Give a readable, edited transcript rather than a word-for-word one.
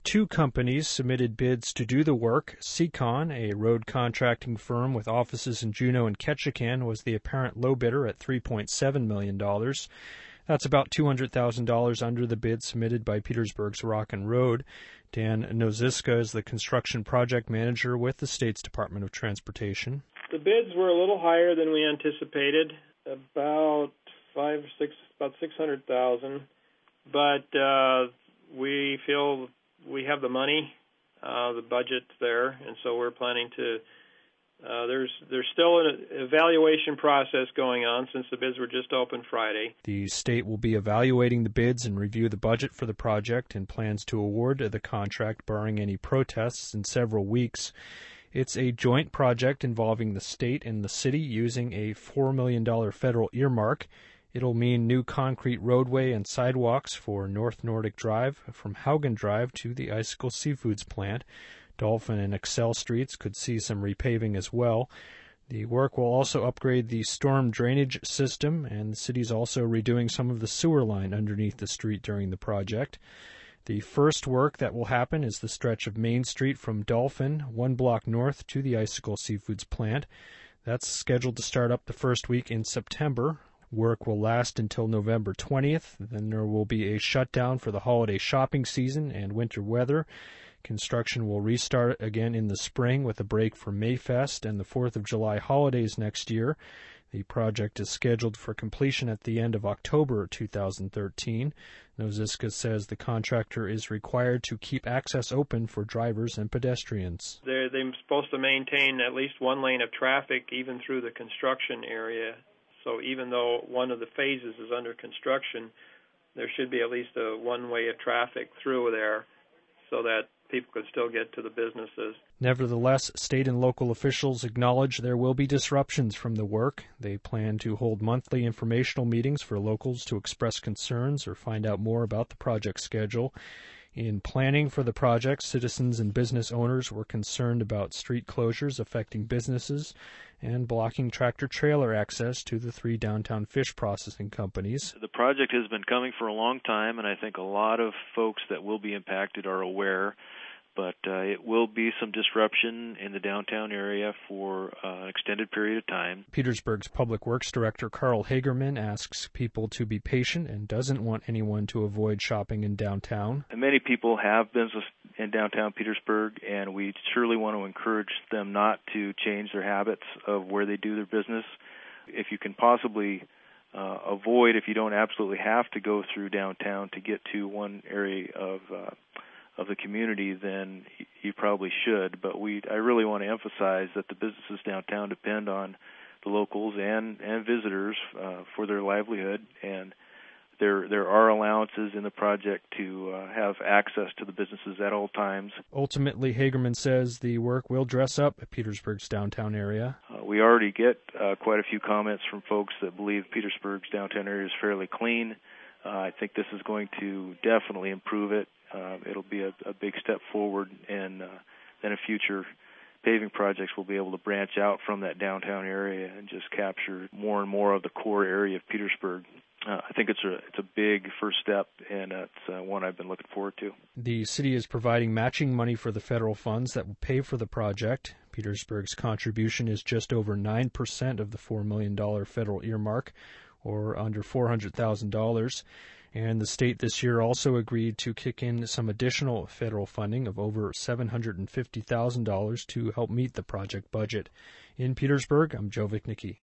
two companies submitted bids to do the work. Seacon, a road contracting firm with offices in Juneau and Ketchikan, was the apparent low bidder at $3.7 million. That's about $200,000 under the bid submitted by Petersburg's Rock and Road. Dan Noziska is the construction project manager with the state's Department of Transportation. The bids were a little higher than we anticipated, about $600,000, but we feel we have the money, the budget's there, and so we're planning to. There's still an evaluation process going on since the bids were just open Friday. The state will be evaluating the bids and review the budget for the project and plans to award the contract barring any protests in several weeks. It's a joint project involving the state and the city using a $4 million federal earmark. It'll mean new concrete roadway and sidewalks for North Nordic Drive from Haugen Drive to the Icicle Seafoods plant. Dolphin and Excel Streets could see some repaving as well. The work will also upgrade the storm drainage system, and the city's also redoing some of the sewer line underneath the street during the project. The first work that will happen is the stretch of Main Street from Dolphin, 1 block north, to the Icicle Seafoods plant. That's scheduled to start up the first week in September. Work will last until November 20th. Then there will be a shutdown for the holiday shopping season and winter weather. Construction will restart again in the spring with a break for Mayfest and the 4th of July holidays next year. The project is scheduled for completion at the end of October 2013. Noziska says the contractor is required to keep access open for drivers and pedestrians. They're supposed to maintain at least one lane of traffic even through the construction area. So even though one of the phases is under construction, there should be at least a one-way of traffic through there so that people could still get to the businesses. Nevertheless, state and local officials acknowledge there will be disruptions from the work. They plan to hold monthly informational meetings for locals to express concerns or find out more about the project schedule. In planning for the project, citizens and business owners were concerned about street closures affecting businesses and blocking tractor-trailer access to the 3 downtown fish processing companies. The project has been coming for a long time, and I think a lot of folks that will be impacted are aware. But it will be some disruption in the downtown area for an extended period of time. Petersburg's Public Works Director Carl Hagerman asks people to be patient and doesn't want anyone to avoid shopping in downtown. And many people have business in downtown Petersburg, and we surely want to encourage them not to change their habits of where they do their business. If you can possibly avoid, if you don't absolutely have to go through downtown to get to one area of the community, then you probably should. But I really want to emphasize that the businesses downtown depend on the locals and visitors for their livelihood, and there are allowances in the project to have access to the businesses at all times. Ultimately, Hagerman says the work will dress up Petersburg's downtown area. We already get quite a few comments from folks that believe Petersburg's downtown area is fairly clean. I think this is going to definitely improve it. It'll be a big step forward, and then in future paving projects will be able to branch out from that downtown area and just capture more and more of the core area of Petersburg. I think it's a big first step, and it's one I've been looking forward to. The city is providing matching money for the federal funds that will pay for the project. Petersburg's contribution is just over 9% of the $4 million federal earmark, or under $400,000. And the state this year also agreed to kick in some additional federal funding of over $750,000 to help meet the project budget. In Petersburg, I'm Joe Vichnicki.